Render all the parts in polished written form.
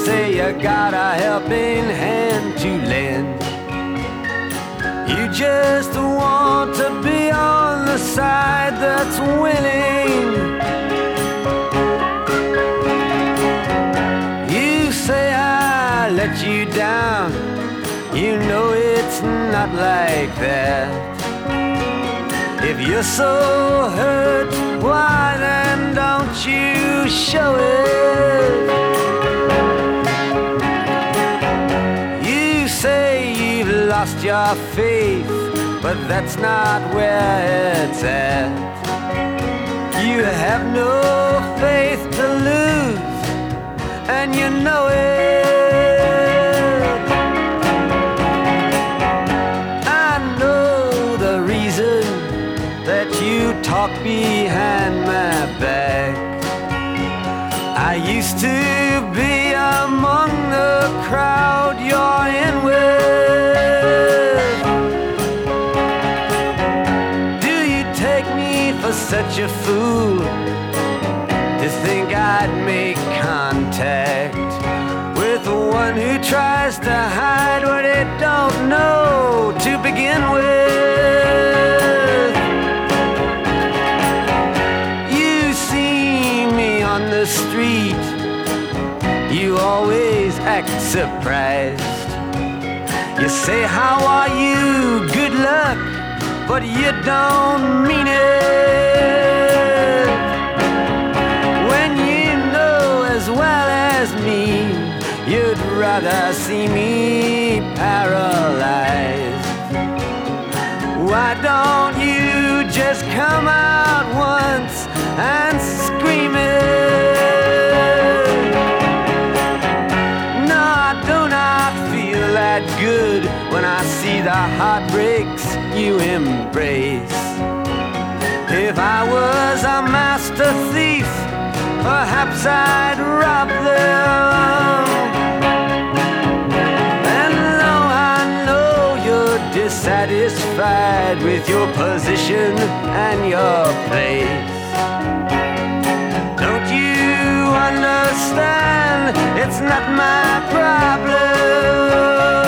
say you got a helping hand to lend. You just want to be on the side that's winning. You say I let you down. You know it's not like that. If you're so hurt, why then don't you show it? You say you've lost your faith, but that's not where it's at. You have no faith to lose, and you know it. I know the reason that you talk behind my back. I used to be among the crowd you're in with. Do you take me for such a fool to think I'd make contact with the one who tries to hide what it don't know to begin with? You see me on the street, you always act surprised. You say, how are you? Good luck, but you don't mean it. When you know as well as me, you'd rather see me paralyzed. Why don't you just come out once and scream it? No, I do not feel that good when I see the heartbreaks you embrace. If I was a master thief, perhaps I'd rob them. And though I know you're dissatisfied with your position and your place, don't you understand? It's not my problem.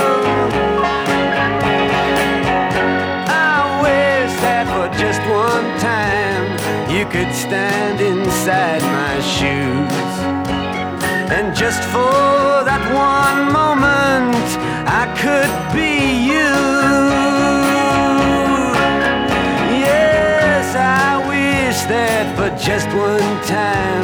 I wish that for just one time you could stand inside my shoes, and just for that one moment I could be you. Yes, I wish that for just one time